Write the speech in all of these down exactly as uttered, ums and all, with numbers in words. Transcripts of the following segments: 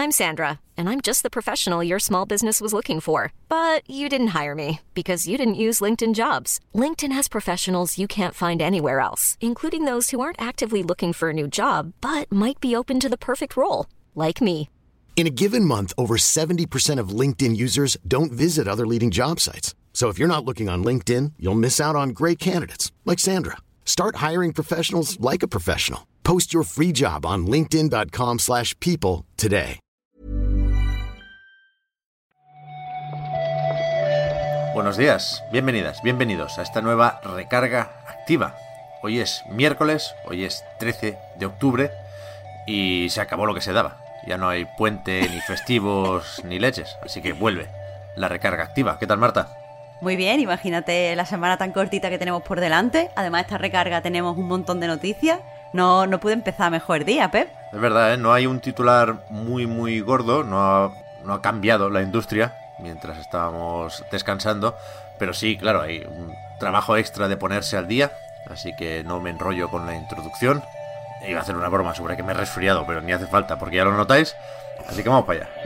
I'm Sandra, and I'm just the professional your small business was looking for. But you didn't hire me because you didn't use LinkedIn Jobs. LinkedIn has professionals you can't find anywhere else, including those who aren't actively looking for a new job, but might be open to the perfect role, like me. In a given month, over seventy percent of LinkedIn users don't visit other leading job sites. So if you're not looking on LinkedIn, you'll miss out on great candidates like Sandra. Start hiring professionals like a professional. Post your free job on linkedin dot com slash people today. Buenos días, bienvenidas, bienvenidos a esta nueva recarga activa. Hoy es miércoles, hoy es trece de octubre y se acabó lo que se daba. Ya no hay puente, ni festivos, ni leches, así que vuelve la recarga activa. ¿Qué tal, Marta? Muy bien, imagínate la semana tan cortita que tenemos por delante. Además, esta recarga tenemos un montón de noticias. No, no puede empezar mejor el día, Pep. Es verdad, ¿eh? No hay un titular muy, muy gordo, no ha, no ha cambiado la industria mientras estábamos descansando, pero sí, claro, hay un trabajo extra de ponerse al día, así que no me enrollo con la introducción. Iba a hacer una broma sobre que me he resfriado, pero ni hace falta, porque ya lo notáis. Así que vamos para allá.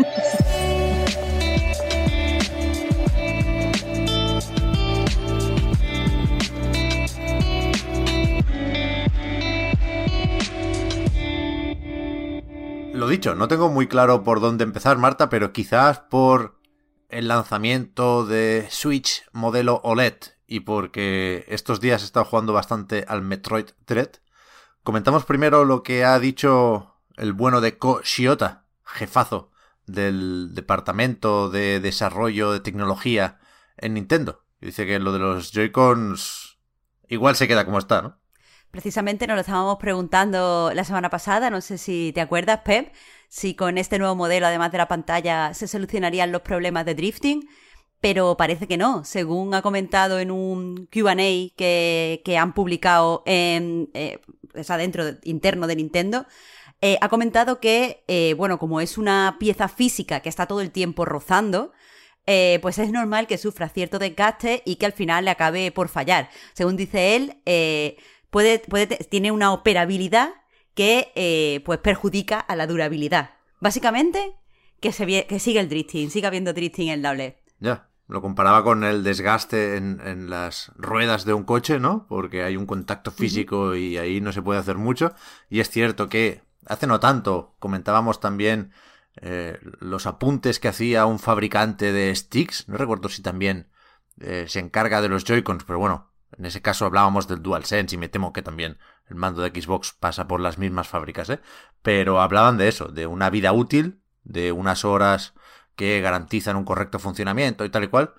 Lo dicho, no tengo muy claro por dónde empezar, Marta, pero quizás por el lanzamiento de Switch modelo O L E D y porque estos días he estado jugando bastante al Metroid Dread. Comentamos primero lo que ha dicho el bueno de Ko Shiota, jefazo del departamento de desarrollo de tecnología en Nintendo. Dice que lo de los Joy-Cons igual se queda como está, ¿no? Precisamente nos lo estábamos preguntando la semana pasada, no sé si te acuerdas, Pep, si con este nuevo modelo, además de la pantalla, se solucionarían los problemas de drifting, pero parece que no. Según ha comentado en un Q and A que, que han publicado en... Eh, o sea, dentro de, interno de Nintendo, eh, ha comentado que, eh, bueno, como es una pieza física que está todo el tiempo rozando, eh, pues es normal que sufra cierto desgaste y que al final le acabe por fallar. Según dice él, eh, puede, puede, tiene una operabilidad que eh, pues perjudica a la durabilidad. Básicamente, que, se, que siga el drifting, siga habiendo drifting en la O L E D. Ya. Lo comparaba con el desgaste en, en las ruedas de un coche, ¿no? Porque hay un contacto físico uh-huh. y ahí no se puede hacer mucho. Y es cierto que hace no tanto comentábamos también eh, los apuntes que hacía un fabricante de sticks. No recuerdo si también eh, se encarga de los Joy-Cons, pero bueno, en ese caso hablábamos del DualSense y me temo que también el mando de Xbox pasa por las mismas fábricas, ¿eh? Pero hablaban de eso, de una vida útil, de unas horas que garantizan un correcto funcionamiento y tal y cual,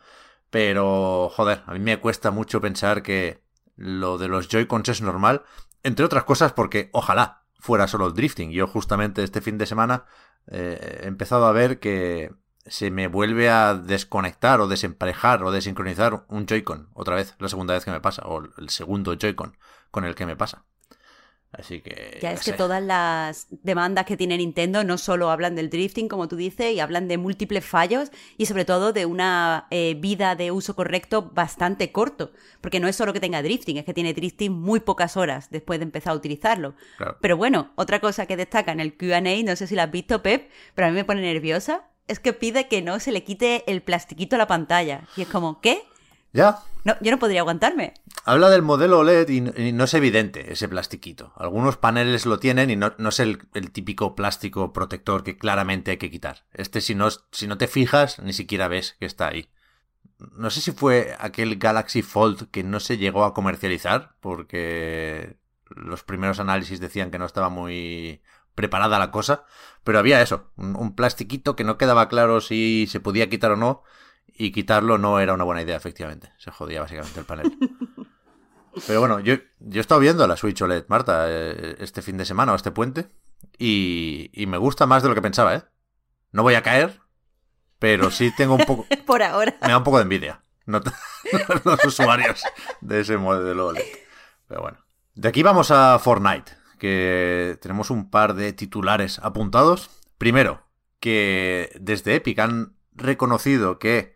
pero, joder, a mí me cuesta mucho pensar que lo de los Joy-Cons es normal, entre otras cosas porque ojalá fuera solo el drifting. Yo justamente este fin de semana eh, he empezado a ver que se me vuelve a desconectar o desemparejar o desincronizar un Joy-Con otra vez, la segunda vez que me pasa, o el segundo Joy-Con con el que me pasa. Así que... Ya es sé. que todas las demandas que tiene Nintendo no solo hablan del drifting, como tú dices, y hablan de múltiples fallos y sobre todo de una eh, vida de uso correcto bastante corto. Porque no es solo que tenga drifting, es que tiene drifting muy pocas horas después de empezar a utilizarlo. Claro. Pero bueno, otra cosa que destaca en el Q and A, no sé si la has visto, Pep, pero a mí me pone nerviosa, es que pide que no se le quite el plastiquito a la pantalla. Y es como, ¿qué? Ya. No, yo no podría aguantarme. Habla del modelo O L E D y, y no es evidente ese plastiquito. Algunos paneles lo tienen y no, no es el, el típico plástico protector que claramente hay que quitar. Este, si no, si no te fijas, ni siquiera ves que está ahí. No sé si fue aquel Galaxy Fold que no se llegó a comercializar porque los primeros análisis decían que no estaba muy preparada la cosa, pero había eso, un, un plastiquito que no quedaba claro si se podía quitar o no. Y quitarlo no era una buena idea, efectivamente. Se jodía básicamente el panel. Pero bueno, yo, yo he estado viendo la Switch O L E D, Marta, este fin de semana o este puente. Y, y me gusta más de lo que pensaba, ¿eh? No voy a caer, pero sí tengo un poco... Por ahora. Me da un poco de envidia. No t- los usuarios de ese modelo O L E D. Pero bueno. De aquí vamos a Fortnite, que tenemos un par de titulares apuntados. Primero, que desde Epic han reconocido que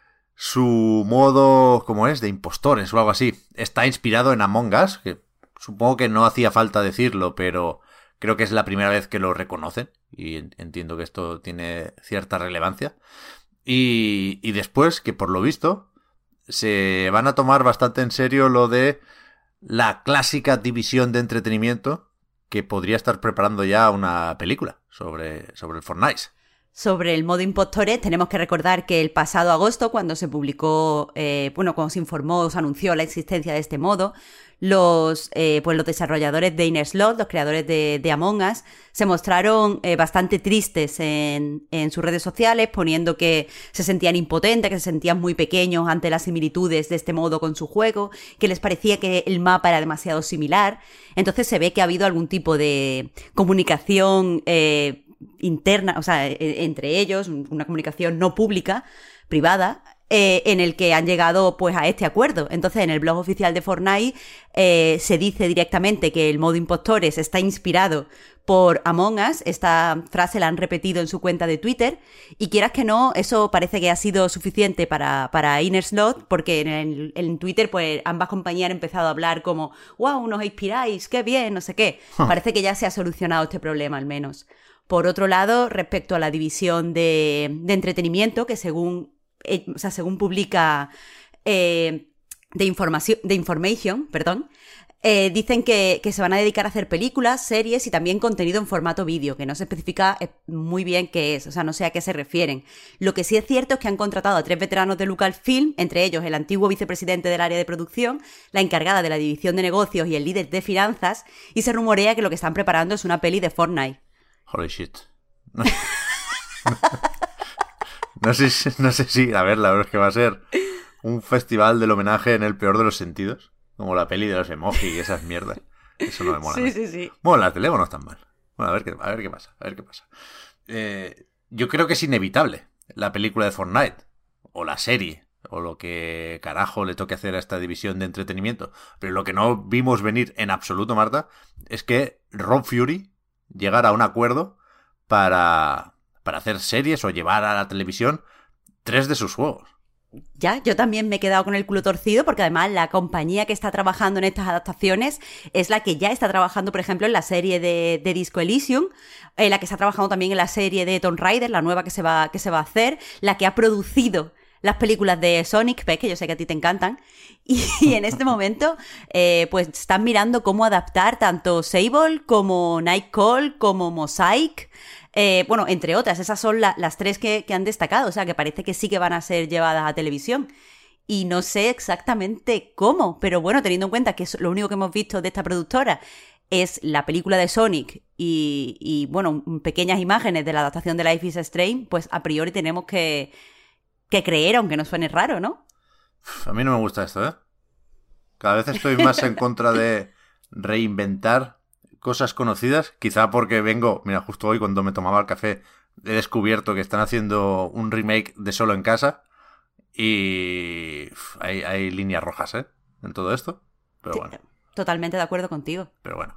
su modo, ¿cómo es?, de impostores o algo así, está inspirado en Among Us, que supongo que no hacía falta decirlo, pero Creo que es la primera vez que lo reconocen y entiendo que esto tiene cierta relevancia. Y, y después, que por lo visto, se van a tomar bastante en serio lo de la clásica división de entretenimiento que podría estar preparando ya una película sobre, sobre el Fortnite. Sobre el modo impostores, tenemos que recordar que el pasado agosto, cuando se publicó, eh, bueno, cuando se informó, se anunció la existencia de este modo, los, eh, pues los desarrolladores de Innerslot, los creadores de, de Among Us, se mostraron eh, bastante tristes en, en sus redes sociales, poniendo que se sentían impotentes, que se sentían muy pequeños ante las similitudes de este modo con su juego, que les parecía que el mapa era demasiado similar. Entonces se ve que ha habido algún tipo de comunicación eh, interna, o sea, entre ellos, una comunicación no pública, privada, eh, en el que han llegado pues a este acuerdo. Entonces, en el blog oficial de Fortnite eh, se dice directamente que el modo impostores está inspirado por Among Us. Esta frase la han repetido en su cuenta de Twitter, y quieras que no, eso parece que ha sido suficiente para, para Innerslot, porque en, el, en Twitter pues ambas compañías han empezado a hablar como wow, nos inspiráis, qué bien, no sé qué. Huh. Parece que ya se ha solucionado este problema al menos. Por otro lado, respecto a la división de, de entretenimiento, que según, eh, o sea, según publica eh, de información, de Information, perdón, eh, dicen que, que se van a dedicar a hacer películas, series y también contenido en formato vídeo, que no se especifica muy bien qué es, o sea, no sé a qué se refieren. Lo que sí es cierto es que han contratado a tres veteranos de Lucasfilm, entre ellos el antiguo vicepresidente del área de producción, la encargada de la división de negocios y el líder de finanzas, y se rumorea que lo que están preparando es una peli de Fortnite. Holy shit. No, no, sé, no sé si, a ver, la verdad es que va a ser un festival del homenaje en el peor de los sentidos, como la peli de los emoji y esas mierdas. Eso no me mola. Sí, ¿no? sí, sí. Bueno, las de Lego no están mal. Bueno, a ver qué, a ver qué pasa, a ver qué pasa. Eh, yo creo que es inevitable la película de Fortnite, o la serie, o lo que carajo le toque hacer a esta división de entretenimiento. Pero lo que no vimos venir en absoluto, Marta, es que Rob Fury llegar a un acuerdo para, para hacer series o llevar a la televisión tres de sus juegos. Ya, yo también me he quedado con el culo torcido, porque además la compañía que está trabajando en estas adaptaciones es la que ya está trabajando, por ejemplo, en la serie de, de Disco Elysium, eh, la que está trabajando también en la serie de Tomb Raider, la nueva que se va, que se va a hacer, la que ha producido las películas de Sonic, ves que yo sé que a ti te encantan, y, y en este momento eh, pues están mirando cómo adaptar tanto Sable como Nightcall como Mosaic, eh, bueno, entre otras. Esas son la, las tres que, que han destacado, o sea que parece que sí que van a ser llevadas a televisión. Y no sé exactamente cómo, pero bueno, teniendo en cuenta que lo único que hemos visto de esta productora es la película de Sonic y, y bueno, pequeñas imágenes de la adaptación de Life is Strange, pues a priori tenemos que que creer, aunque no suene raro, ¿no? A mí no me gusta esto, ¿eh? Cada vez estoy más en contra de reinventar cosas conocidas, quizá porque vengo, mira, justo hoy cuando me tomaba el café he descubierto que están haciendo un remake de Solo en Casa y hay, hay líneas rojas, ¿eh? En todo esto, pero bueno. Totalmente de acuerdo contigo. Pero bueno.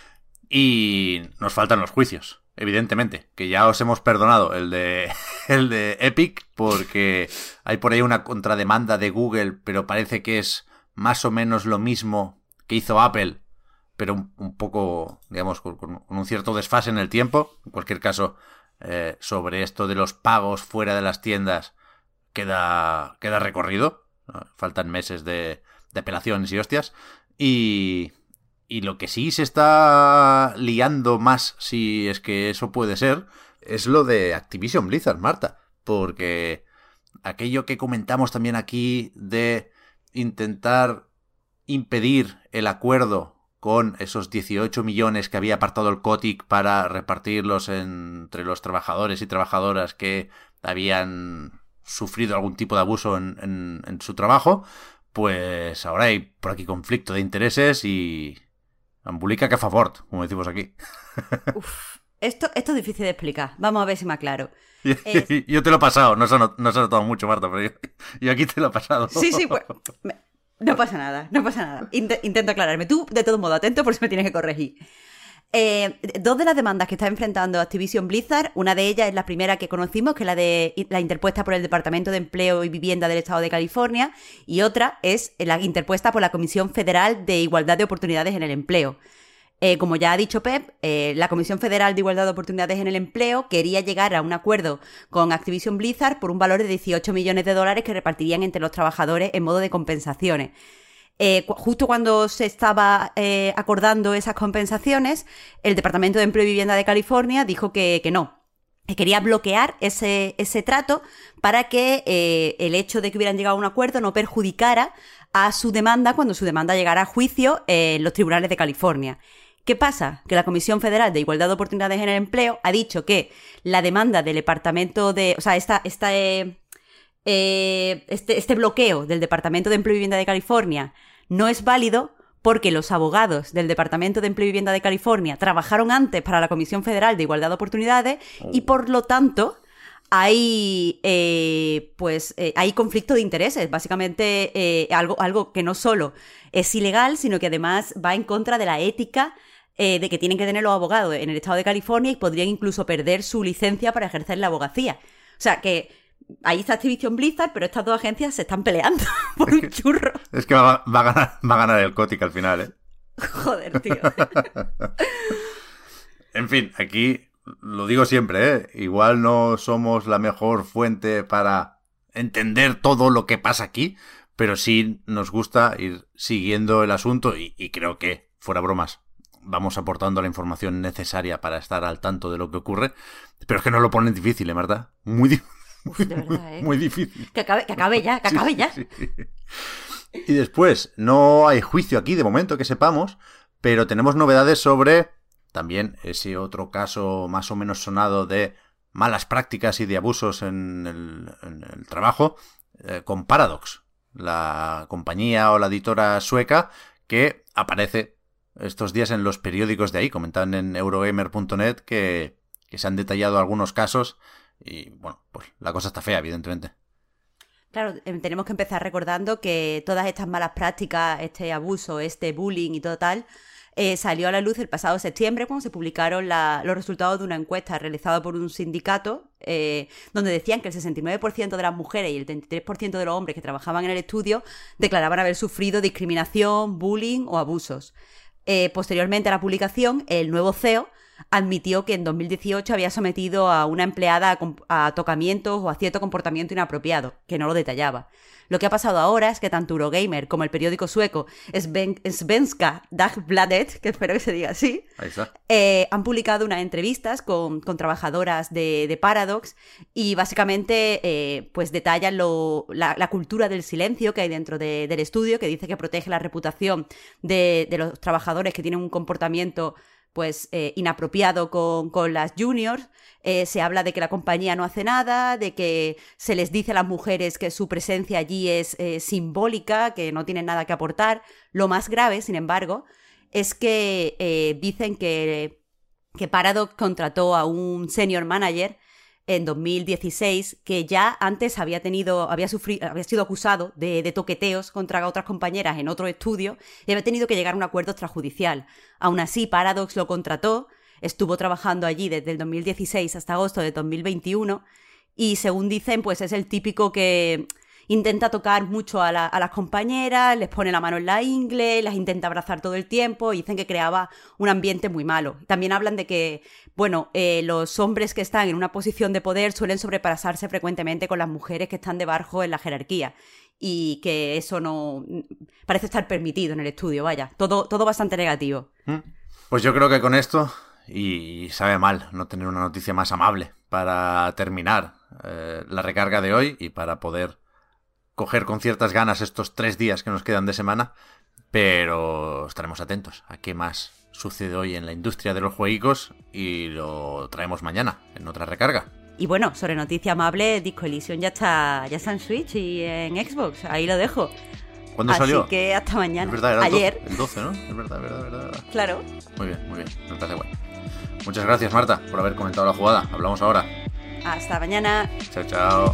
Y nos faltan los juicios. Evidentemente, que ya os hemos perdonado el de el de Epic, porque hay por ahí una contrademanda de Google, pero parece que es más o menos lo mismo que hizo Apple, pero un, un poco, digamos, con, con un cierto desfase en el tiempo. En cualquier caso, eh, sobre esto de los pagos fuera de las tiendas queda, queda recorrido. Faltan meses de, de apelaciones y hostias. Y... Y lo que sí se está liando más, si es que eso puede ser, es lo de Activision Blizzard, Marta. Porque aquello que comentamos también aquí de intentar impedir el acuerdo con esos dieciocho millones que había apartado el Kotick para repartirlos entre los trabajadores y trabajadoras que habían sufrido algún tipo de abuso en, en, en su trabajo, pues ahora hay por aquí conflicto de intereses y... Ambulica que a favor, como decimos aquí. Uf, esto, esto es difícil de explicar. Vamos a ver si me aclaro. Es... Yo te lo he pasado, no se ha, no se ha notado mucho, Marta, pero yo, yo aquí te lo he pasado. Sí, sí, pues... Me... No pasa nada, no pasa nada. Int- intento aclararme. Tú, de todo modo, atento por si me tienes que corregir. Eh, dos de las demandas que está enfrentando Activision Blizzard, una de ellas es la primera que conocimos, que es la de la interpuesta por el Departamento de Empleo y Vivienda del Estado de California, y otra es la interpuesta por la Comisión Federal de Igualdad de Oportunidades en el Empleo. Eh, como ya ha dicho Pep, eh, la Comisión Federal de Igualdad de Oportunidades en el Empleo quería llegar a un acuerdo con Activision Blizzard por un valor de dieciocho millones de dólares que repartirían entre los trabajadores en modo de compensaciones. Eh, cu- justo cuando se estaba eh, acordando esas compensaciones, el Departamento de Empleo y Vivienda de California dijo que, que no, que quería bloquear ese, ese trato para que eh, el hecho de que hubieran llegado a un acuerdo no perjudicara a su demanda cuando su demanda llegara a juicio en los tribunales de California. ¿Qué pasa? Que la Comisión Federal de Igualdad de Oportunidades en el Empleo ha dicho que la demanda del Departamento de... O sea, esta, esta, eh, eh, este, este bloqueo del Departamento de Empleo y Vivienda de California no es válido porque los abogados del Departamento de Empleo y Vivienda de California trabajaron antes para la Comisión Federal de Igualdad de Oportunidades y, por lo tanto, hay, eh, pues, eh, hay conflicto de intereses. Básicamente, eh, algo, algo que no solo es ilegal, sino que además va en contra de la ética eh, de que tienen que tener los abogados en el estado de California y podrían incluso perder su licencia para ejercer la abogacía. O sea, que ahí está Activision Blizzard, pero estas dos agencias se están peleando por un churro. Es que va, va, a, ganar, va a ganar el Kotick al final, ¿eh? Joder, tío. En fin, aquí lo digo siempre, ¿eh? Igual no somos la mejor fuente para entender todo lo que pasa aquí, pero sí nos gusta ir siguiendo el asunto y, y creo que, fuera bromas, vamos aportando la información necesaria para estar al tanto de lo que ocurre. Pero es que nos lo ponen difícil, ¿eh, Marta? Muy difícil. Muy, de verdad, ¿eh? muy difícil. Que acabe, que acabe ya, que acabe sí, ya. Sí, sí. Y después, no hay juicio aquí de momento que sepamos, pero tenemos novedades sobre también ese otro caso más o menos sonado de malas prácticas y de abusos en el, en el trabajo, eh, con Paradox, la compañía o la editora sueca que aparece estos días en los periódicos de ahí. Comentan en Eurogamer punto net que, que se han detallado algunos casos y, bueno, pues la cosa está fea, evidentemente. Claro, tenemos que empezar recordando que todas estas malas prácticas, este abuso, este bullying y todo tal, eh, salió a la luz el pasado septiembre cuando se publicaron la, los resultados de una encuesta realizada por un sindicato eh, donde decían que el sesenta y nueve por ciento de las mujeres y el treinta y tres por ciento de los hombres que trabajaban en el estudio declaraban haber sufrido discriminación, bullying o abusos. Eh, posteriormente a la publicación, el nuevo C E O admitió que en dos mil dieciocho había sometido a una empleada a, a tocamientos o a cierto comportamiento inapropiado, que no lo detallaba. Lo que ha pasado ahora es que tanto Eurogamer como el periódico sueco Sven, Svenska Dagbladet, que espero que se diga así, eh, han publicado unas entrevistas con, con trabajadoras de, de Paradox y básicamente eh, pues detallan lo, la, la cultura del silencio que hay dentro de, del estudio, que dice que protege la reputación de, de los trabajadores que tienen un comportamiento pues eh, inapropiado con, con las juniors. Eh, se habla de que la compañía no hace nada, de que se les dice a las mujeres que su presencia allí es eh, simbólica, que no tienen nada que aportar. Lo más grave, sin embargo, es que eh, dicen que, que Paradox contrató a un senior manager en dos mil dieciséis, que ya antes había tenido, había sufrido, había sido acusado de, de toqueteos contra otras compañeras en otro estudio y había tenido que llegar a un acuerdo extrajudicial. Aún así, Paradox lo contrató, estuvo trabajando allí desde el dos mil dieciséis hasta agosto de dos mil veintiuno y, según dicen, pues es el típico que intenta tocar mucho a, la, a las compañeras, les pone la mano en la ingle, las intenta abrazar todo el tiempo y dicen que creaba un ambiente muy malo. También hablan de que, bueno, eh, los hombres que están en una posición de poder suelen sobrepasarse frecuentemente con las mujeres que están debajo en la jerarquía y que eso no parece estar permitido en el estudio, vaya, todo, todo bastante negativo. Pues yo creo que con esto, y sabe mal no tener una noticia más amable para terminar eh, la recarga de hoy y para poder coger con ciertas ganas estos tres días que nos quedan de semana, pero estaremos atentos a qué más sucede hoy en la industria de los jueguicos y lo traemos mañana en otra recarga. Y bueno, sobre noticia amable, Disco Elysium ya está, ya está en Switch y en Xbox, ahí lo dejo. ¿Cuándo salió? Así que hasta mañana. Es verdad, era ayer. El doce, ¿no? Es verdad, verdad, verdad, verdad. Claro. Muy bien, muy bien, me parece bueno. Muchas gracias, Marta, por haber comentado la jugada. Hablamos ahora. Hasta mañana. Chao, chao.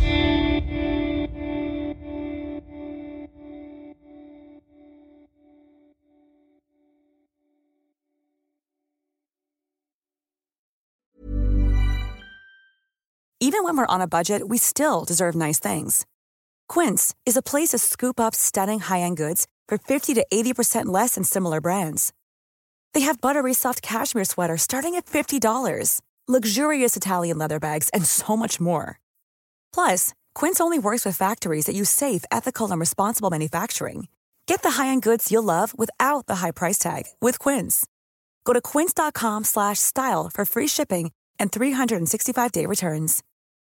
Even when we're on a budget, we still deserve nice things. Quince is a place to scoop up stunning high-end goods for fifty to eighty percent less than similar brands. They have buttery soft cashmere sweaters starting at fifty dollars, luxurious Italian leather bags, and so much more. Plus, Quince only works with factories that use safe, ethical, and responsible manufacturing. Get the high-end goods you'll love without the high price tag with Quince. Go to quince.com slash style for free shipping and three sixty-five day returns.